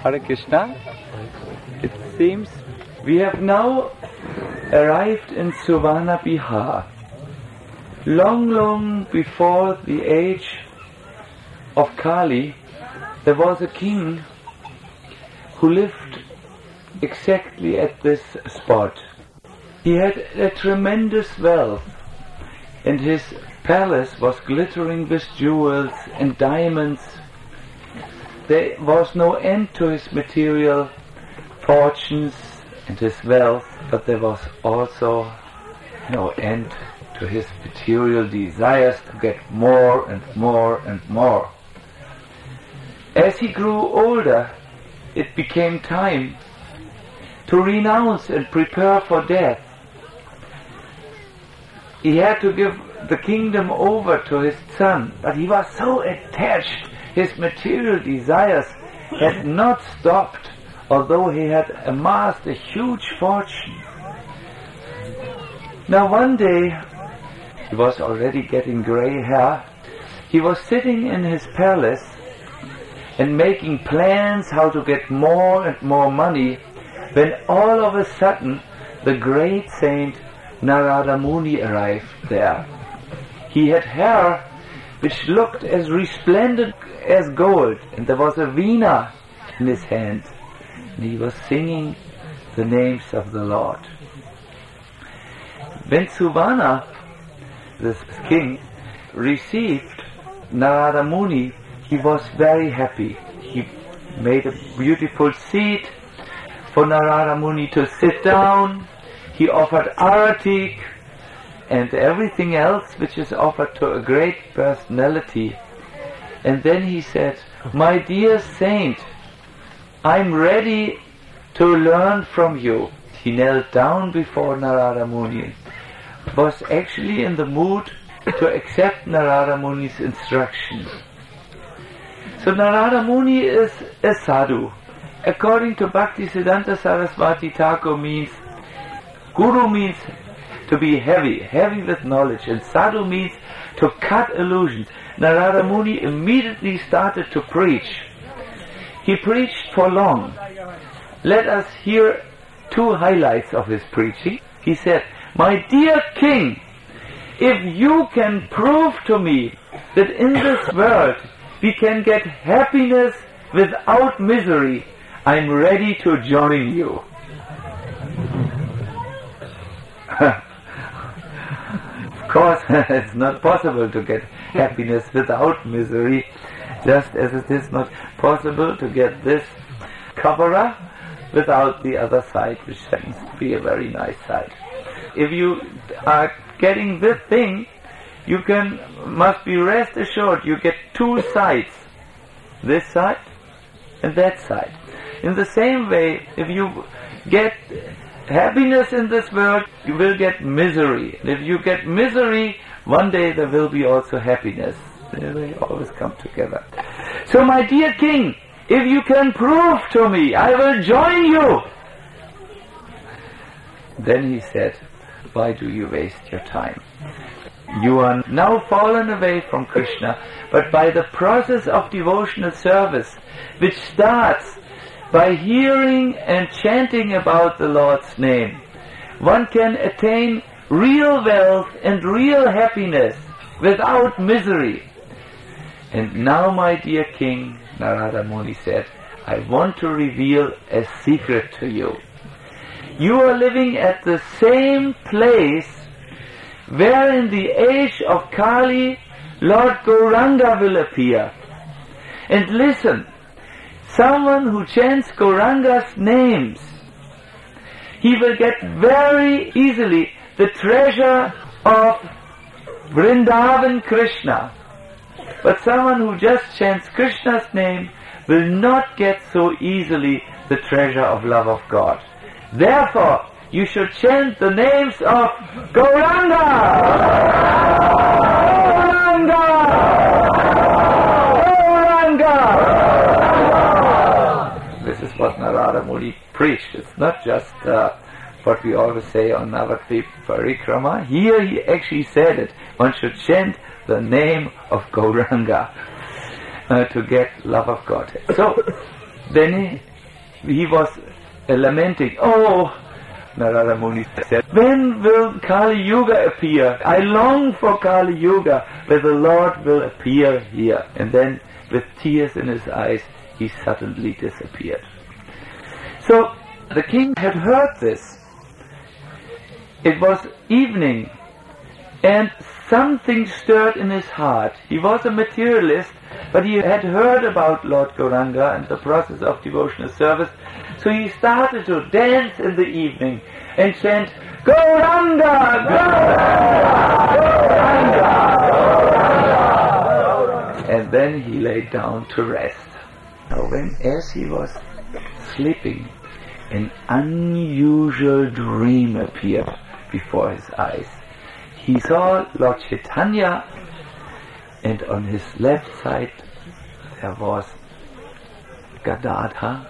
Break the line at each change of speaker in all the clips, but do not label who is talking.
Hare Krishna. It seems we have now arrived in Suvana Bihar. Long before the age of Kali, there was a king who lived exactly at this spot. He had a tremendous wealth, and his palace was glittering with jewels and diamonds. There was no end to his material fortunes and his wealth, but there was also no end to his material desires to get more and more and more. As he grew older, it became time to renounce and prepare for death. He had to give the kingdom over to his son, but he was so attached, his material desires had not stopped, although he had amassed a huge fortune. Now one day, he was already getting grey hair, he was sitting in his palace and making plans how to get more and more money, when all of a sudden the great saint Narada Muni arrived there. He had hair which looked as resplendent as gold, and there was a veena in his hand, and he was singing the names of the Lord. When Suvana, this king, received Narada Muni, he was very happy. He made a beautiful seat for Narada Muni to sit down. He offered aratik and everything else which is offered to a great personality. And then he said, "My dear saint, I'm ready to learn from you." He knelt down before Narada Muni, was actually in the mood to accept Narada Muni's instructions. So Narada Muni is a sadhu. According to Bhaktisiddhanta Saraswati, Thakur means, Guru means to be heavy with knowledge, and sadhu means to cut illusions. Narada Muni immediately started to preach. He preached for long. Let us hear two highlights of his preaching. He said, "My dear king, if you can prove to me that in this world we can get happiness without misery, I'm ready to join you." Of course, it's not possible to get happiness without misery, just as it is not possible to get this cover without the other side, which happens to be a very nice side. If you are getting this thing, you must be rest assured you get two sides, this side and that side. In the same way, if you get happiness in this world, you will get misery. And if you get misery, one day there will be also happiness. They always come together. So my dear king, if you can prove to me, I will join you. Then he said, "Why do you waste your time? You are now fallen away from Krishna, but by the process of devotional service, which starts by hearing and chanting about the Lord's name, one can attain real wealth and real happiness without misery. And now, my dear king," Narada Muni said, "I want to reveal a secret to you. You are living at the same place where in the age of Kali, Lord Gauranga will appear. And listen, someone who chants Gauranga's names, he will get very easily the treasure of Vrindavan Krishna. But someone who just chants Krishna's name will not get so easily the treasure of love of God. Therefore, you should chant the names of Gauranga! Gauranga! Gauranga! This is what Narada Muni preached. It's not just what we always say on Navadvip Parikrama. Here he actually said it. One should chant the name of Gauranga to get love of God. So then he was lamenting, "Oh," Narada Muni said, "when will Kali Yuga appear? I long for Kali Yuga, where the Lord will appear here." And then, with tears in his eyes, he suddenly disappeared. So, the king had heard this. It was evening, and something stirred in his heart. He was a materialist, but he had heard about Lord Gauranga and the process of devotional service, so he started to dance in the evening and chant, "Gauranga! Gauranga! Gauranga! And then he lay down to rest. Now as he was sleeping, an unusual dream appeared before his eyes. He saw Lord Chaitanya, and on his left side there was Gadadhar,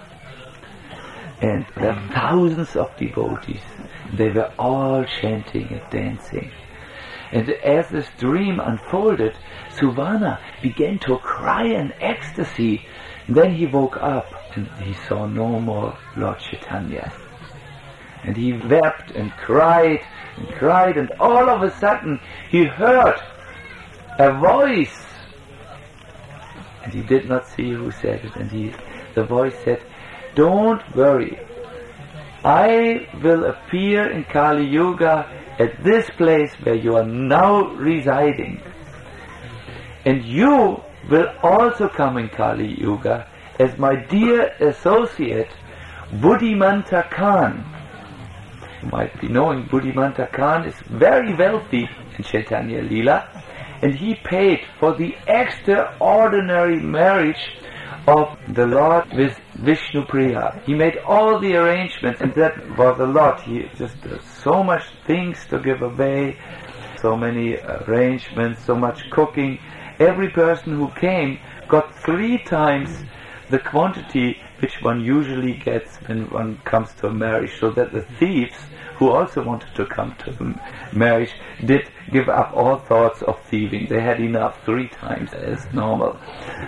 and there were thousands of devotees. They were all chanting and dancing. And as this dream unfolded, Suvana began to cry in ecstasy. Then he woke up and he saw no more Lord Chaitanya. And he wept and cried, and all of a sudden he heard a voice. And he did not see who said it, and the voice said, "Don't worry, I will appear in Kali Yuga at this place where you are now residing. And you will also come in Kali Yuga as my dear associate, Buddhimanta Khan." You might be knowing Buddhimanta Khan is very wealthy in Chaitanya Leela, and he paid for the extraordinary marriage of the Lord with Vishnupriya. He made all the arrangements, and that was a lot. He just so much things to give away, so many arrangements, so much cooking. Every person who came got 3 times the quantity which one usually gets when one comes to a marriage, so that the thieves who also wanted to come to the marriage did give up all thoughts of thieving. They had enough, 3 times as normal.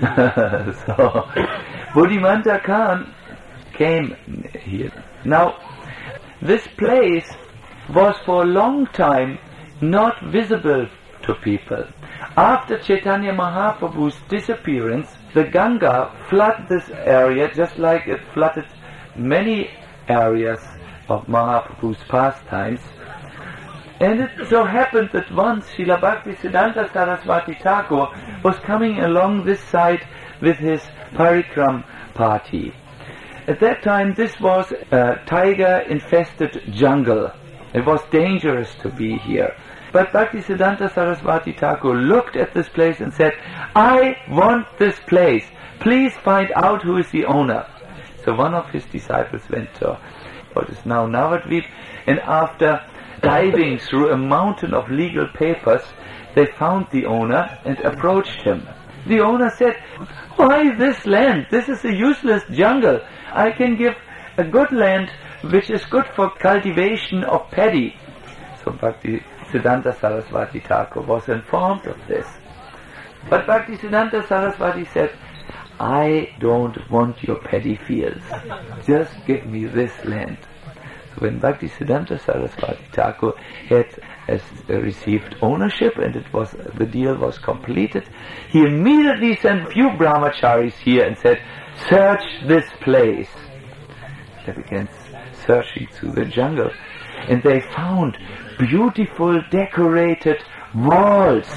So Buddhimanta Khan came here. Now, this place was for a long time not visible to people. After Chaitanya Mahaprabhu's disappearance, the Ganga flooded this area just like it flooded many areas of Mahaprabhu's pastimes. And it so happened that once Srila Bhaktisiddhanta Saraswati Thakur was coming along this side with his parikram party. At that time this was a tiger-infested jungle. It was dangerous to be here. But Bhaktisiddhanta Saraswati Thakur looked at this place and said, "I want this place. Please find out who is the owner." So one of his disciples went to what is now Navadvip, and after diving through a mountain of legal papers, they found the owner and approached him. The owner said, "Why this land? This is a useless jungle. I can give a good land which is good for cultivation of paddy." So Bhaktisiddhanta Saraswati Thakur was informed of this. But Bhaktisiddhanta Saraswati said, "I don't want your paddy fields. Just give me this land." So when Bhaktisiddhanta Saraswati Thakur had received ownership and the deal was completed, he immediately sent few brahmacharis here and said, "Search this place." They began searching through the jungle, and they found beautiful decorated walls.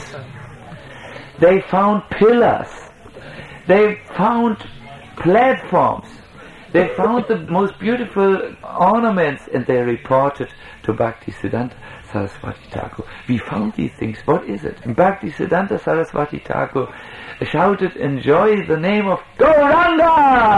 They found pillars. They found platforms. They found the most beautiful ornaments, and they reported to Bhaktisiddhanta Saraswati Thakur, "We found these things, what is it?" And Bhaktisiddhanta Saraswati Thakur shouted in joy the name of Gauranga!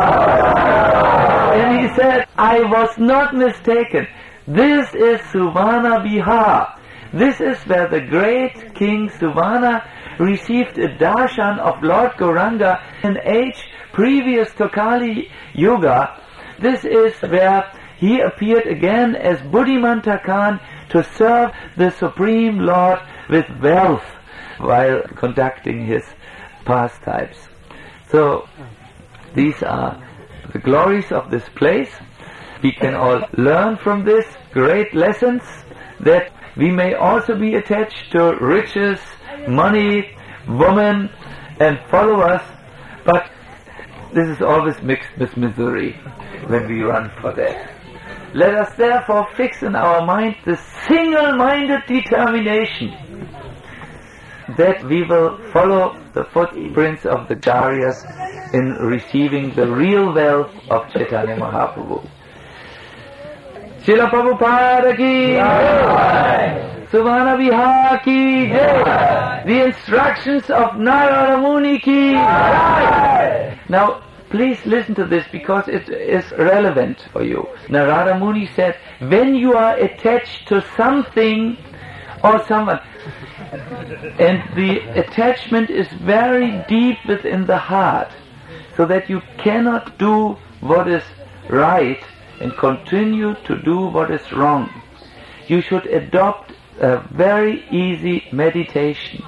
And he said, "I was not mistaken. This is Suvana Vihar. This is where the great King Suvana received a darshan of Lord Gauranga in age previous to Kali Yuga. This is where he appeared again as Buddhimanta Khan to serve the Supreme Lord with wealth while conducting his pastimes." So these are the glories of this place. We can all learn from this great lessons that we may also be attached to riches, money, women, and followers, but this is always mixed with misery when we run for that. Let us therefore fix in our mind the single-minded determination that we will follow the footprints of the Acharyas in receiving the real wealth of Chaitanya Mahaprabhu. Srila Prabhupada ki Jai, Suvana Vihar ki Jai, the instructions of Narada Muni ki Jai. Now, please listen to this because it is relevant for you. Narada Muni said, when you are attached to something or someone, and the attachment is very deep within the heart, so that you cannot do what is right and continue to do what is wrong, you should adopt a very easy meditation.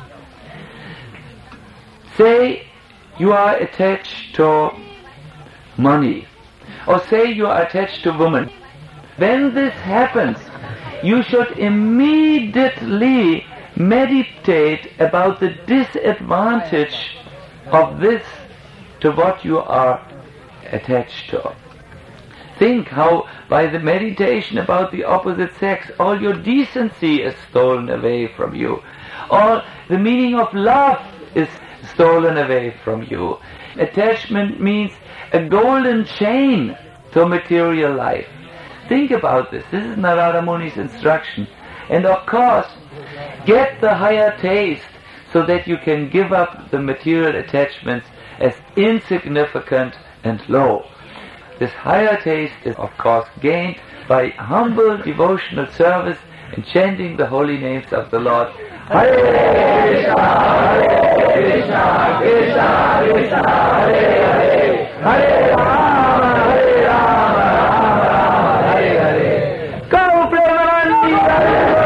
Say you are attached to money, or say you are attached to women. When this happens, you should immediately meditate about the disadvantage of this to what you are attached to. Think how by the meditation about the opposite sex all your decency is stolen away from you. All the meaning of love is stolen away from you. Attachment means a golden chain to material life. Think about this. This is Narada Muni's instruction. And of course, get the higher taste so that you can give up the material attachments as insignificant and low. This higher taste is of course gained by humble devotional service and chanting the holy names of the Lord. Hare Krishna, Krishna Krishna, Hare Hare, Hare Rama, Hare Rama, Rama Rama, Hare Hare. Go Premanandi, Hare.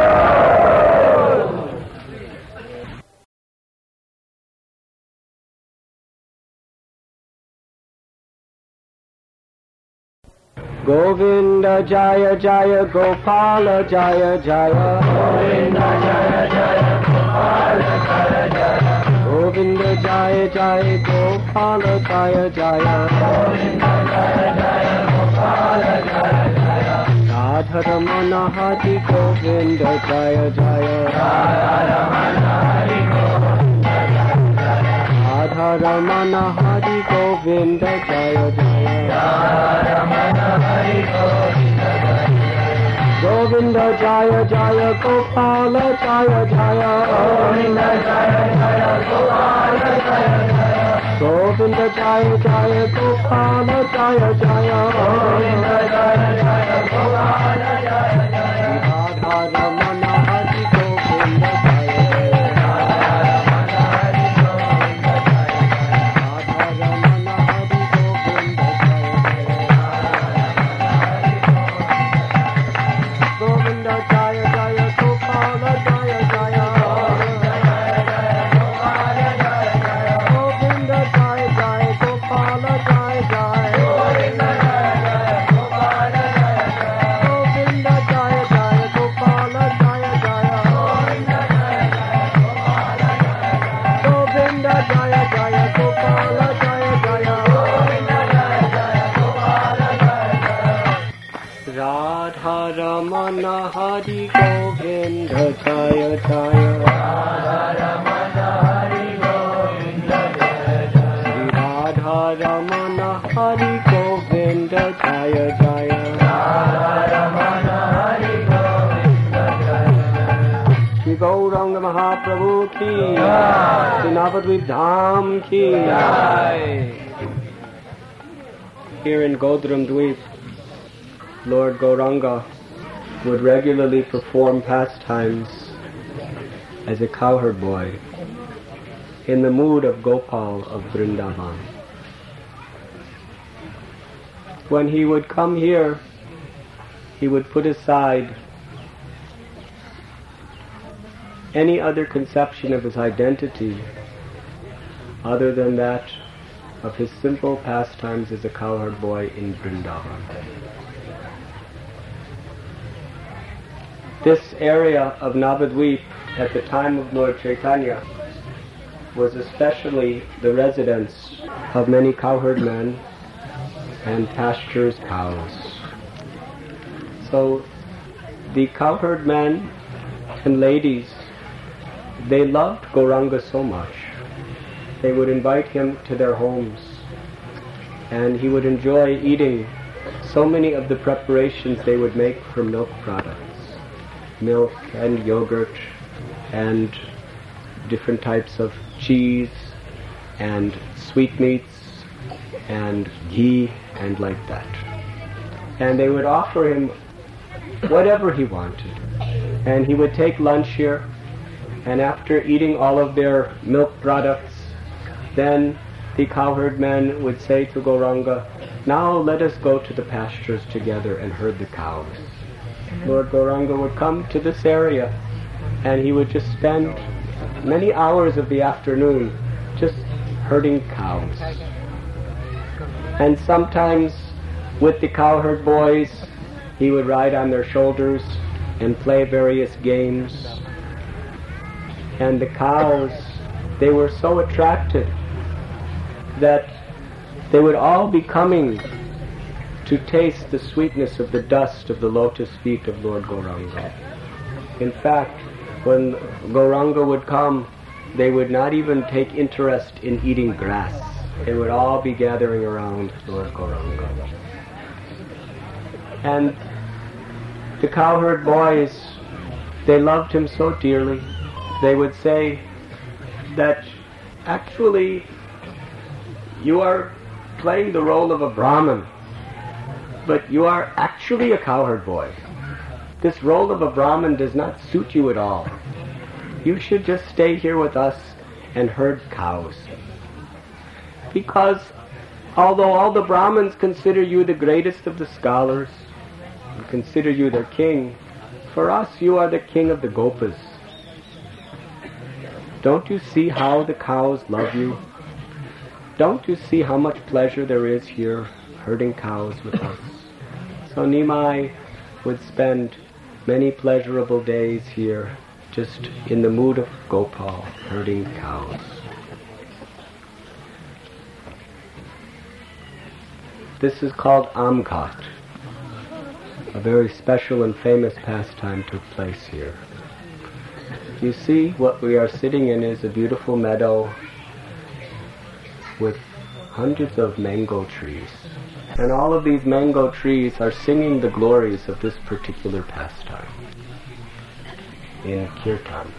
Govinda Jaya Jaya Gopala Jaya Jaya, Govinda Jaya Jaya Gopala Jaya Jaya, Govinda Jaya Jaya Gopala Jaya Jaya, Govinda Jaya Jaya Gopala Jaya Jaya, Radharamana Hari Govinda Jaya Jaya, Radharamana Hari Govinda Jaya Jaya, Radharamana Hari Govinda Jaya Jaya, Radharamana Hari Govinda Jaya Jaya, Govinda Jaya Jaya Gopala Jaya Jaya, Govinda Jaya Jaya Gopala Jaya Jaya, Govinda Jaya Jaya Gopala Jaya Jaya, Govinda Jaya Jaya Gopala Jaya Jaya, Radharamana Hari Govinda Jaya Jaya, Radharamana Hari Govinda Jaya Jaya, Radharamana Hari Govinda Jaya Jaya, Govinda Jaya Jaya Gopala Jaya Jaya, Govinda Jaya Jaya Gopala Jaya Jaya, Govinda Jaya Jaya Gopala Jaya Jaya, Govinda Jaya Jaya Gopala Jaya Jaya, Radha Ramana Hari Govinda Jaya Jaya, Radha Ramana Hari Govinda Jaya Jaya, Sri Radha Ramana Hari Govinda Jaya Jaya, Radha Ramana Hari Govinda Jaya Jaya, Sri Gauranga Mahaprabhu ki Jai, Sri Navadvip Dham ki Jai. Here in Godram Dweep, Lord Gauranga would regularly perform pastimes as a cowherd boy in the mood of Gopal of Vrindavan. When he would come here, he would put aside any other conception of his identity other than that of his simple pastimes as a cowherd boy in Vrindavan. This area of Navadvip at the time of Lord Chaitanya was especially the residence of many cowherd men and pastures cows. So the cowherd men and ladies, they loved Gauranga so much. They would invite him to their homes, and he would enjoy eating so many of the preparations they would make from milk products. Milk and yogurt and different types of cheese and sweetmeats and ghee and like that. And they would offer him whatever he wanted. And he would take lunch here, and after eating all of their milk products, then the cowherd men would say to Gauranga, "Now let us go to the pastures together and herd the cows." Lord Gauranga would come to this area, and he would just spend many hours of the afternoon just herding cows. And sometimes with the cowherd boys, he would ride on their shoulders and play various games. And the cows, they were so attracted that they would all be coming to taste the sweetness of the dust of the lotus feet of Lord Gauranga. In fact, when Gauranga would come, they would not even take interest in eating grass. They would all be gathering around Lord Gauranga. And the cowherd boys, they loved him so dearly. They would say that actually you are playing the role of a Brahmin, but you are actually a cowherd boy. This role of a Brahmin does not suit you at all. You should just stay here with us and herd cows. Because although all the Brahmins consider you the greatest of the scholars, and consider you their king, for us you are the king of the Gopas. Don't you see how the cows love you? Don't you see how much pleasure there is here herding cows with us? So Nimai would spend many pleasurable days here just in the mood of Gopal, herding cows. This is called Amghat. A very special and famous pastime took place here. You see, what we are sitting in is a beautiful meadow with hundreds of mango trees. And all of these mango trees are singing the glories of this particular pastime in Kirtan.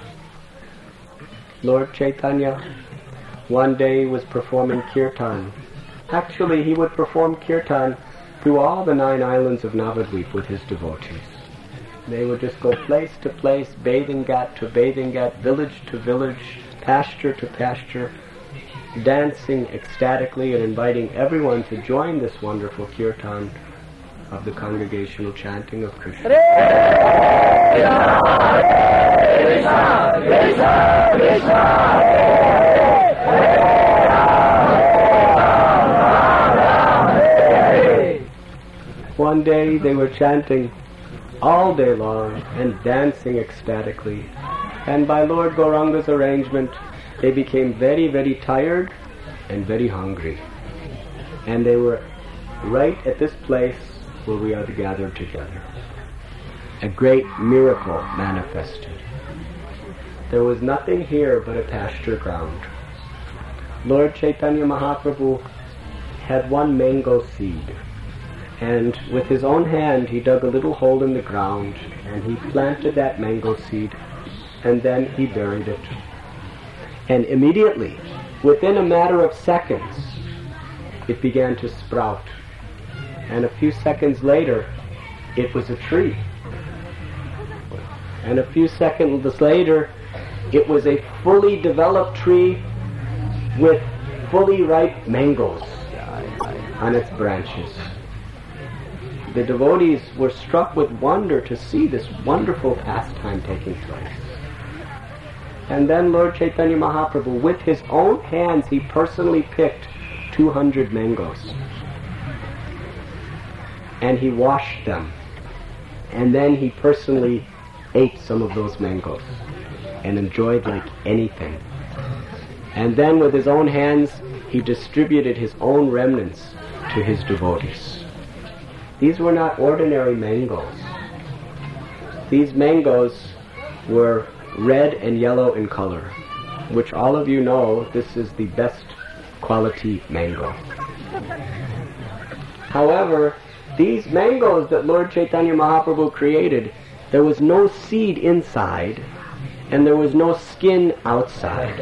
Lord Chaitanya one day was performing Kirtan. Actually, he would perform Kirtan through all the 9 islands of Navadvip with his devotees. They would just go place to place, bathing ghat to bathing ghat, village to village, pasture to pasture, dancing ecstatically and inviting everyone to join this wonderful kirtan of the congregational chanting of Krishna. One day they were chanting all day long and dancing ecstatically, and by Lord Gauranga's arrangement they became very, very tired and very hungry. And they were right at this place where we are gathered together. A great miracle manifested. There was nothing here but a pasture ground. Lord Chaitanya Mahaprabhu had one mango seed, and with his own hand he dug a little hole in the ground and he planted that mango seed, and then he buried it. And immediately, within a matter of seconds, it began to sprout. And a few seconds later, it was a tree. And a few seconds later, it was a fully developed tree with fully ripe mangoes on its branches. The devotees were struck with wonder to see this wonderful pastime taking place. And then Lord Chaitanya Mahaprabhu, with his own hands, he personally picked 200 mangoes. And he washed them. And then he personally ate some of those mangoes and enjoyed like anything. And then with his own hands, he distributed his own remnants to his devotees. These were not ordinary mangoes. These mangoes were red and yellow in color, which all of you know this is the best quality mango. However, these mangoes that Lord Chaitanya Mahaprabhu created, there was no seed inside and there was no skin outside.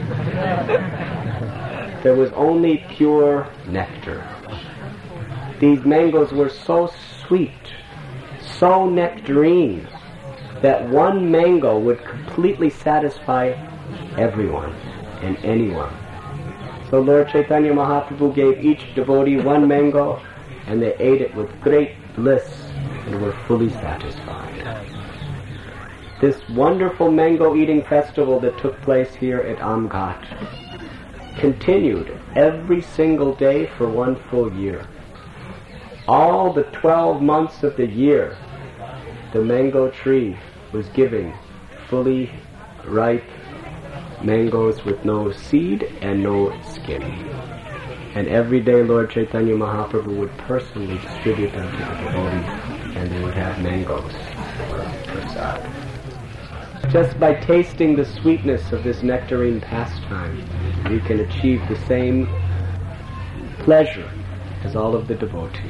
There was only pure nectar. These mangoes were so sweet, so nectarine, that one mango would completely satisfy everyone and anyone. So Lord Chaitanya Mahaprabhu gave each devotee one mango, and they ate it with great bliss and were fully satisfied. This wonderful mango eating festival that took place here at Amghat continued every single day for one full year. All the 12 months of the year, the mango tree was giving fully ripe mangoes with no seed and no skin. And every day Lord Chaitanya Mahaprabhu would personally distribute them to the devotees, and they would have mangoes for prasad. Just by tasting the sweetness of this nectarine pastime, we can achieve the same pleasure as all of the devotees.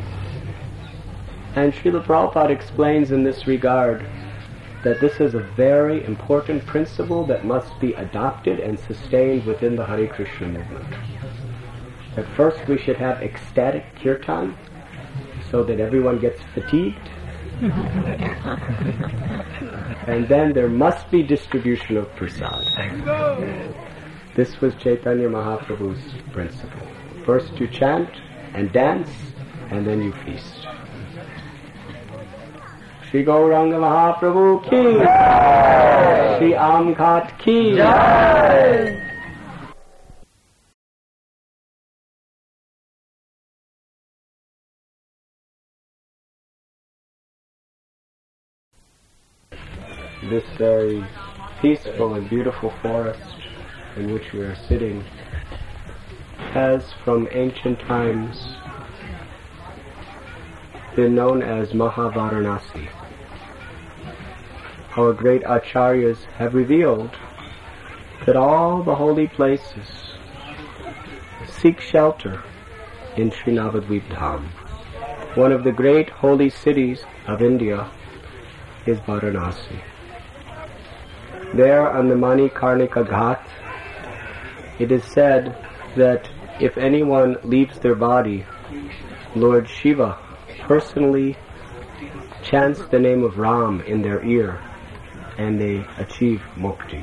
And Srila Prabhupada explains in this regard that this is a very important principle that must be adopted and sustained within the Hare Krishna movement. At first we should have ecstatic kirtan so that everyone gets fatigued. And then there must be distribution of prasad. This was Chaitanya Mahaprabhu's principle. First you chant and dance, and then you feast. Shri Gauranga Mahaprabhu ki Jai! Shri Amghat ki Jai! This very peaceful and beautiful forest in which we are sitting has from ancient times been known as Mahavaranasi. Our great acharyas have revealed that all the holy places seek shelter in Sri Navadvip Dham. One of the great holy cities of India is Varanasi. There on the Manikarnika Ghat, it is said that if anyone leaves their body, Lord Shiva personally chants the name of Ram in their ear, and they achieve mukti.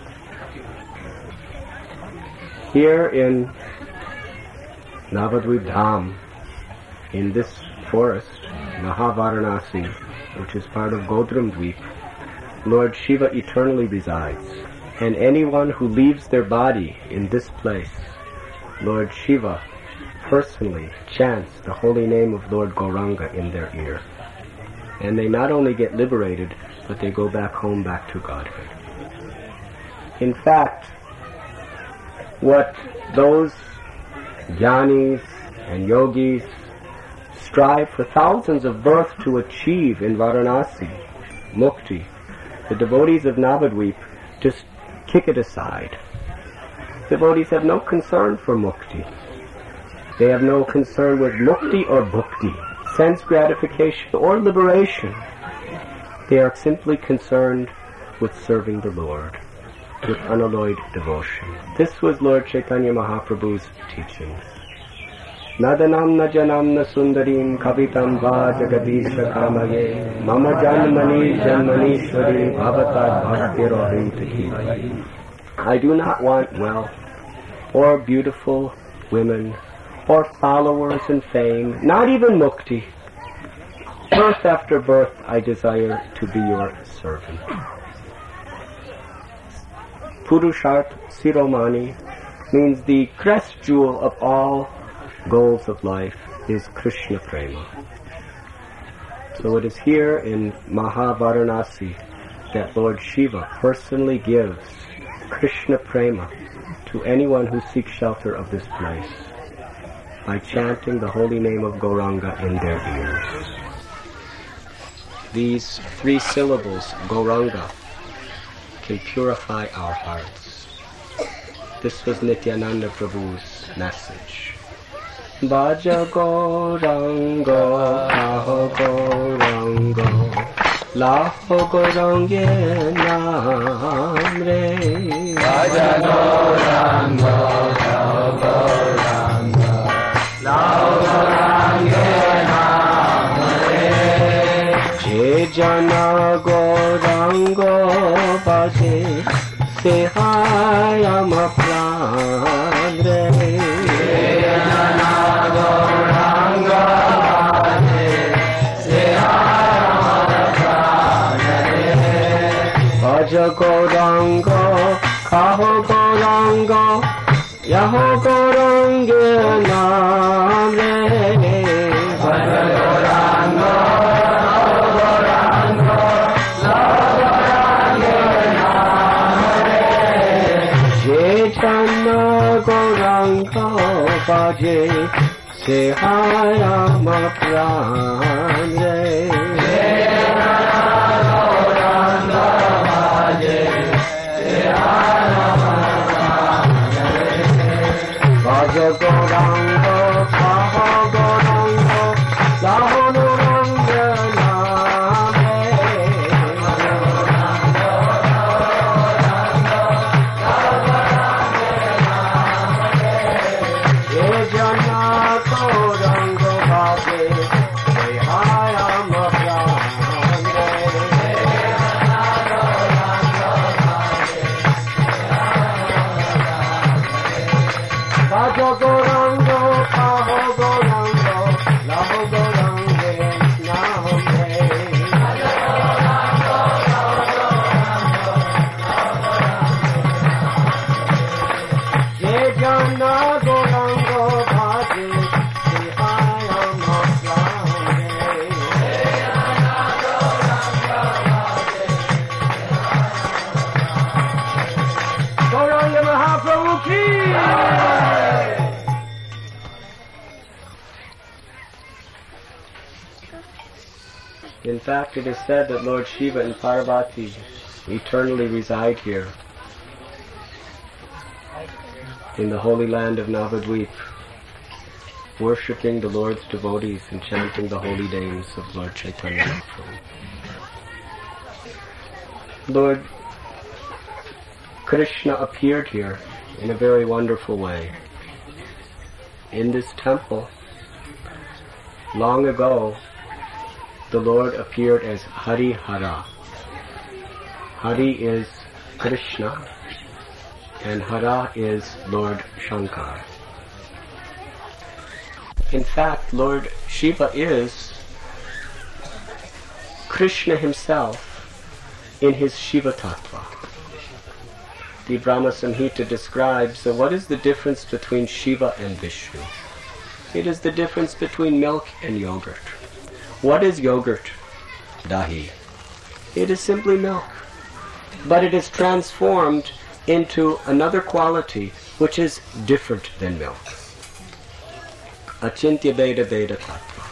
Here in Navadvip Dham, in this forest, Mahavaranasi, which is part of Godram Dweep, Lord Shiva eternally resides. And anyone who leaves their body in this place, Lord Shiva personally chants the holy name of Lord Gauranga in their ear. And they not only get liberated, but they go back home, back to Godhead. In fact, what those jnanis and yogis strive for thousands of births to achieve in Varanasi, mukti, the devotees of Navadvip just kick it aside. Devotees have no concern for mukti. They have no concern with mukti or bhukti, sense gratification or liberation. They are simply concerned with serving the Lord, with unalloyed devotion. This was Lord Chaitanya Mahaprabhu's teachings. Nadanam na janam na sundarim kavitam va jagadisha kamaye mama janmani janmanishwari bhavatad bhaktirohintaki. I do not want wealth or beautiful women or followers and fame, not even mukti. Birth after birth I desire to be your servant. Purusharth Siromani, means the crest jewel of all goals of life is Krishna Prema. So it is here in Mahavaranasi that Lord Shiva personally gives Krishna Prema to anyone who seeks shelter of this place by chanting the holy name of Gauranga in their ears. These 3 syllables, Gauranga, can purify our hearts. This was Nityananda Prabhu's message. Bhaja Gauranga, Aho Gauranga, Laho Gaurange Naam Re. Bhaja Gauranga, Aho Gauranga, Laho Gaurange Naam Re. Je jana Gauranga bhaje, Sehayam pran re. Je jana Gauranga bhaje, Sehayam pran re. Bhaja Gauranga, Kaho Gauranga, Yaho Gaurange Naam Re. Bhaja Gauranga, Jana Gauranga bhaje, Sehayam pran re. Jana Gauranga bhaje, Sehayam pran re. Bhaja Gauranga, Kaho Gauranga, Laho Gaurange Naam Re. In fact, it is said that Lord Shiva and Parvati eternally reside here in the holy land of Navadvip, worshipping the Lord's devotees and chanting the holy names of Lord Chaitanya Mahaprabhu. Lord Krishna appeared here in a very wonderful way. In this temple, long ago, the Lord appeared as Hari Hara. Hari is Krishna and Hara is Lord Shankar. In fact, Lord Shiva is Krishna himself in his Shiva Tattva. The Brahma Samhita describes, so what is the difference between Shiva and Vishnu? It is the difference between milk and yogurt. What is yogurt? Dahi. It is simply milk. But it is transformed into another quality which is different than milk. Achintya Veda Veda Tattva.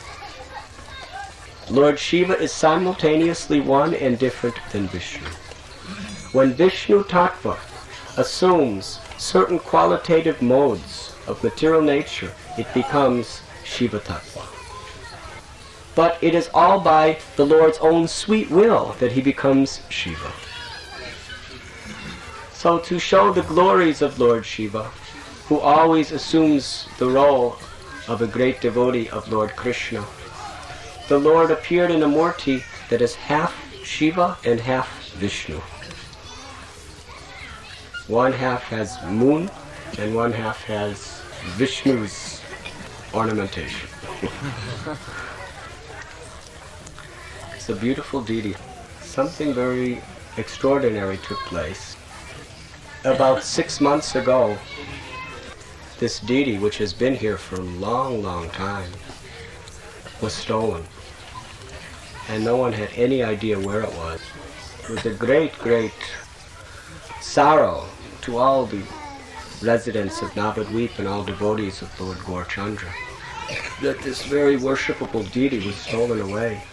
Lord Shiva is simultaneously one and different than Vishnu. When Vishnu Tattva assumes certain qualitative modes of material nature, it becomes Shiva Tattva. But it is all by the Lord's own sweet will that he becomes Shiva. So to show the glories of Lord Shiva, who always assumes the role of a great devotee of Lord Krishna, the Lord appeared in a murti that is half Shiva and half Vishnu. One half has moon and one half has Vishnu's ornamentation. It's a beautiful deity. Something very extraordinary took place. about 6 months ago, this deity, which has been here for a long, long time, was stolen. And no one had any idea where it was. It was a great, great sorrow to all the residents of Navadvip and all devotees of Lord Gaurachandra that this very worshipable deity was stolen away.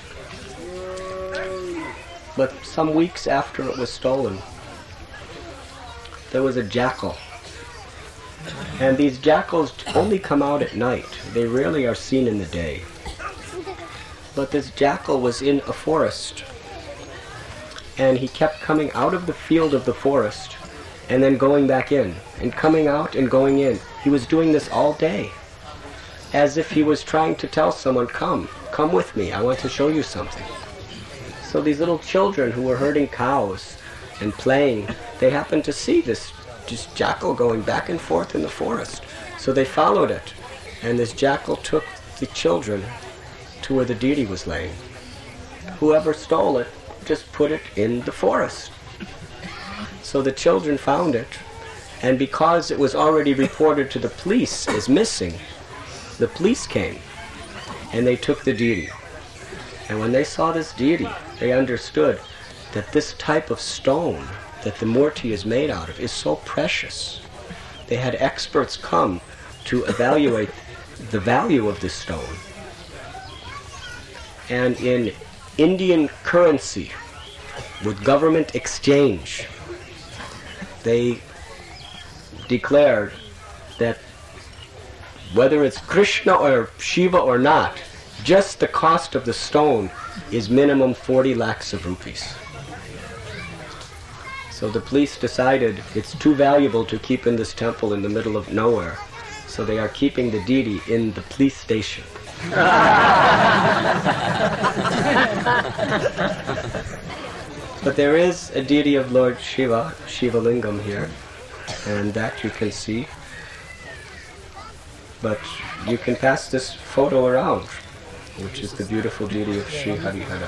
But some weeks after it was stolen, there was a jackal. And these jackals only come out at night. They rarely are seen in the day. But this jackal was in a forest. And he kept coming out of the field of the forest and then going back in, and coming out and going in. He was doing this all day, as if he was trying to tell someone, come with me, I want to show you something. So these little children who were herding cows and playing, they happened to see this jackal going back and forth in the forest. So they followed it, and this jackal took the children to where the deity was laying. Whoever stole it just put it in the forest. So the children found it, and because it was already reported to the police as missing, the police came, and they took the deity. And when they saw this deity, they understood that this type of stone that the murti is made out of is so precious. They had experts come to evaluate the value of this stone. And in Indian currency, with government exchange, they declared that whether it's Krishna or Shiva or not, just the cost of the stone is minimum 40 lakhs of rupees. So the police decided it's too valuable to keep in this temple in the middle of nowhere. So they are keeping the deity in the police station. But there is a deity of Lord Shiva, Shiva Lingam here, and that you can see. But you can pass this photo around, which is the beautiful deity of Sri Harihara.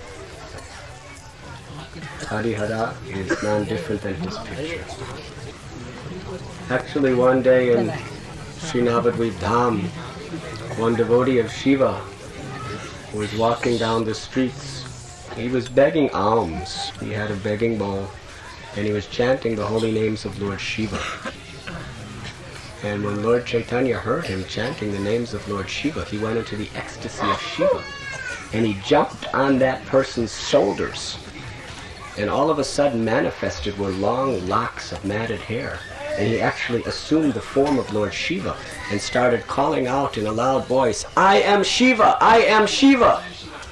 Harihara is none different than his picture. Actually, one day in Sri Navadvip Dham, one devotee of Shiva was walking down the streets. He was begging alms. He had a begging bowl, and he was chanting the holy names of Lord Shiva. And when Lord Chaitanya heard him chanting the names of Lord Shiva, he went into the ecstasy of Shiva. And he jumped on that person's shoulders. And all of a sudden manifested were long locks of matted hair. And he actually assumed the form of Lord Shiva and started calling out in a loud voice, "I am Shiva! I am Shiva!"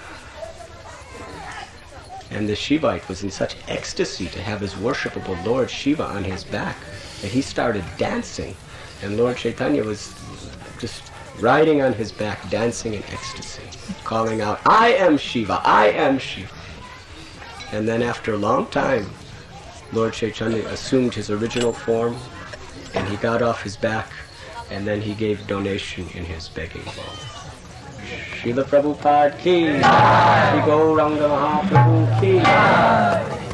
And the Shivite was in such ecstasy to have his worshipable Lord Shiva on his back that he started dancing. And Lord Chaitanya was just riding on his back, dancing in ecstasy, calling out, "I am Shiva! I am Shiva!" And then after a long time, Lord Chaitanya assumed his original form, and he got off his back, and then he gave donation in his begging bowl. Srila Prabhupada ki, Shri Gauranga Mahaprabhu ki.